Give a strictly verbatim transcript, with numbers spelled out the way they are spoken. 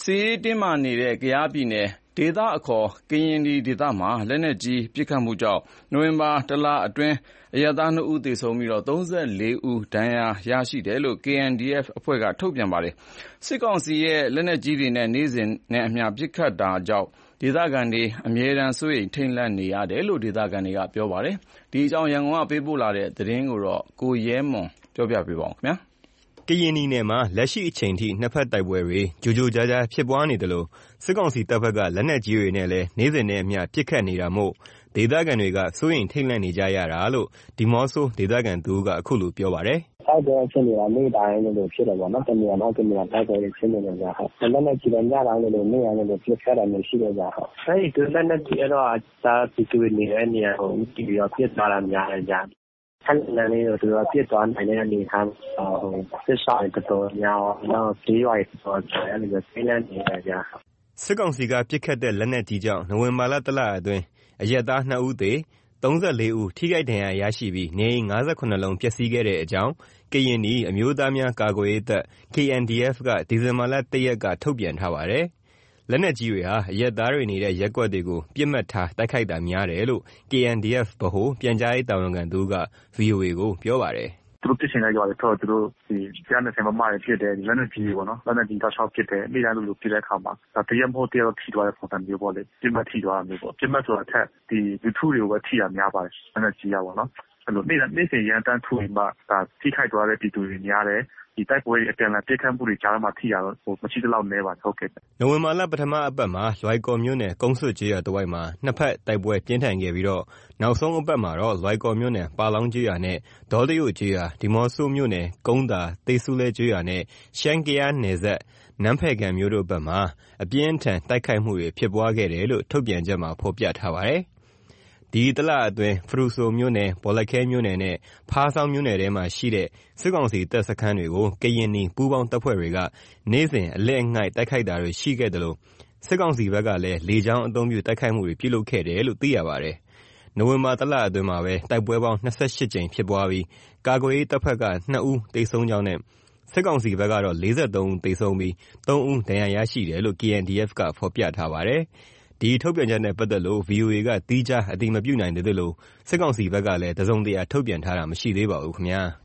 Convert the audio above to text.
စစ်ရေးတင်းမာနေတဲ့ ကယားပြည်နယ်ဒေသအခေါ် ကရင်နီဒေသမှာ လက်နက်ကြီးပစ်ခတ်မှုကြောင့် နိုဝင်ဘာလတလအတွင်း အရပ်သား နှစ်ဦးသေဆုံးပြီး သုံးဆယ်လေးဦး ဒဏ်ရာရရှိတယ်လို့ ကေအန်ဒီအက်ဖ် အဖွဲ့က ထုတ်ပြန်ပါတယ်။ စစ်ကောင်စီရဲ့ လက်နက်ကြီးတွေနဲ့ နေ့စဉ်နဲ့အမျှ ပစ်ခတ်တာကြောင့် ဒေသခံတွေ အမြဲတမ်း စိုးရိမ်ထိတ်လန့်နေရတယ်လို့ ဒေသခံတွေက ပြောပါတယ်။ ဒီအကြောင်း ရန်ကုန်ကပေးပို့တဲ့သတင်းကို ကိုရဲမွန်က ပြောပြပါမယ်။ကရင်နီနယ်မှာ လက်ရှိအချိန်ထိ နှစ်ဖက်တိုက်ပွဲတွေ ကြိုကြိုကြားကြားဖြစ်ပွားနေသလို စစ်ကောင်စီတပ်ဘက်က လက်နက်ကြီးတွေနဲ့လည်း နေ့စဉ်နဲ့အမျှ ပစ်ခတ်နေတာမို့ ဒေသခံတွေက စိုးရိမ်ထိတ်လန့်နေကြရတာလို့ ဒီးမော့ဆိုဒေသခံတဦးက အခုလိုပြောပါတယ်။ "တိုက်ပွဲဖြစ်နေတာ နေ့တိုင်းလိုလိုဖြစ်တယ်ပေါ့နော်။ တနေရာ မဟုတ်တနေရာ တိုက်ပွဲတွေဖြစ်နေတယ်ဗျ။ လက်နက်ကြီးလည်း ညတိုင်းလိုလို နေ့တိုင်းလိုလို ပစ်ခတ်တာမျိုးရှိတယ်ဗျ။ အဲဒီသူလက်နက်ကြီးကတော့ အရပ်သားပြည်သူတွေနေတဲ့နေရာကို ဦးတည်ပြီးတော့ ပစ်သွားတာများတယ်ဗျ။ ခပ်လှမ်းလှမ်းလေးကို သူတို့က ပစ်သွားနိုင်တဲ့အနေအထားမှာ စစ်ရှောင်တွေတော်တော်များများရော နောက်ကျေးရွာတွေတော်တော်များများ အဲဒီလိုမျိုးထိတ်လန့်နေတယ်ဗျ။ " စစ်ကောင်စီက ပစ်ခတ်တဲ့ လက်နက်ကြီးကြောင့် နိုဝင်ဘာလတလအတွင်း အရပ်သား နှစ်ဦးသေ၊ သုံးဆယ်လေးဦး ထိခိုက်ဒဏ်ရာရရှိပြီး နေအိမ် ၅၇ လုံးပျက်စီးခဲ့တဲ့အကြောင်း ကရင်နီအမျိုးသားများကာကွယ်ရေးတပ် ကေအန်ဒီအက်ဖ် က ဒီဇင်ဘာလ ၁ ရက်က ထုတ်ပြန်ထားပါတယ်။ လက်နက်ကြီးတွေဟာ အရပ်သားတွေနေတဲ့ ရပ်ကွက်တွေကို ပစ်မှတ်ထား တိုက်ခိုက်တာများတယ်လို့ ကေအန်ဒီအက်ဖ် ဗဟိုပြန်ကြားရေးတာဝန်ခံတဦးက ဗွီအိုအေကို ပြောပါတယ်။ "သူတို့ပစ်ချင်တဲ့ရွာတွေဘက်ကို သူတို့ဒီ ၁၂၀ မမတွေပစ်တယ်။ လက်နက်ကြီးတွေပေါ့နော်။ လက်နက်ကြီးတောက်လျှောက်ပစ်တယ်။ နေ့တိုင်းလိုလိုပစ်တဲ့အခါမှာ တရက်မဟုတ်တရက်တော့ ထိသွားတဲ့ပုံစံမျိုးပေါ့လေ။ ပစ်မှတ်ထိသွားတာမျိုးပေါ့။ ပစ်မှတ်ဆိုတာထက် ဒီလူထုတွေကိုပဲ ထိတာများပါတယ်။ လက်နက်ကြီးကပေါ့နော်။ အဲလိုနေ့စဉ်ရမ်းသမ်းထုပြီးမှ ထိခိုက်သွားတဲ့ပြည်သူတွေများတယ်။ ဒီတိုက်ပွဲတွေ အပြန်အလှန်ပစ်ခတ်မှုတွေကြားထဲမှာ ထိတာတော့ မရှိသလောက်နည်းပါတယ်။ " နိုဝင်ဘာလ ပထမအပတ်မှာ လွိုင်ကော်မြို့နယ် ကုန်းဆွတ်ကျေးရွာတဝိုက်မှာ နှစ်ဖက်တိုက်ပွဲပြင်းထန်ခဲ့ပြီး နောက်ဆုံးအပတ်မှာတော့ လွိုင်ကော်မြို့နယ် ပါလောင်းကျေးရွာနဲ့ ဒေါတယို့ကျေးရွာ၊ ဒီးမော့ဆိုမြို့နယ် ကုန်းသာ၊ သေးဆူလဲကျေးရွာနဲ့ ရှမ်း-ကယားနယ်စပ် နန်းဖယ်ခံမြို့တို့ဘက်မှာ အပြင်းအထန် တိုက်ခိုက်မှုတွေ ဖြစ်ပွားခဲ့တယ်လို့ ထုတ်ပြန်ချက်မှာ ဖော်ပြထားပါတယ်။ ဒီတလအတွင်း ဖရူဆိုမြို့နယ်၊ ဘောလခဲမြို့နယ်နဲ့ ဖားဆောင်းမြို့နယ်ထဲမှာရှိတဲ့ စစ်ကောင်စီတပ်စခန်းတွေကို ကရင်နီပူးပေါင်းတပ်ဖွဲ့တွေက နေ့စဉ်အလစ်အငိုက်တိုက်ခိုက်တာတွေရှိခဲ့သလို စစ်ကောင်စီဘက်ကလည်း လေကြောင်းအသုံးပြု တိုက်ခိုက်မှုတွေ ပြုလုပ်ခဲ့တယ်လို့ သိရပါတယ်။ နိုဝင်ဘာတလအတွင်းမှာပဲ တိုက်ပွဲပေါင်း ၂၈ ကြိမ်ဖြစ်ပွားပြီး ကာကွယ်ရေးတပ်ဖက်က နှစ်ဦးသေဆုံးကြောင်းနဲ့ စစ်ကောင်စီဘက်ကတော့ လေးဆယ့်သုံးဦးသေဆုံးပြီး သုံးဦးဒဏ်ရာရရှိတယ်လို့ ကေအန်ဒီအက်ဖ် က ဖော်ပြထားပါတယ်။ ဒီထုတ်ပြန်ချက်နဲ့ပတ်သက်လို့ ဗွီအိုအေက သီးခြားအတည်မပြုနိုင်သေးသလို စစ်ကောင်စီဘက်ကလည်း တစုံတရာထုတ်ပြန်ထားတာမရှိသေးပါဘူးခင်ဗျာ။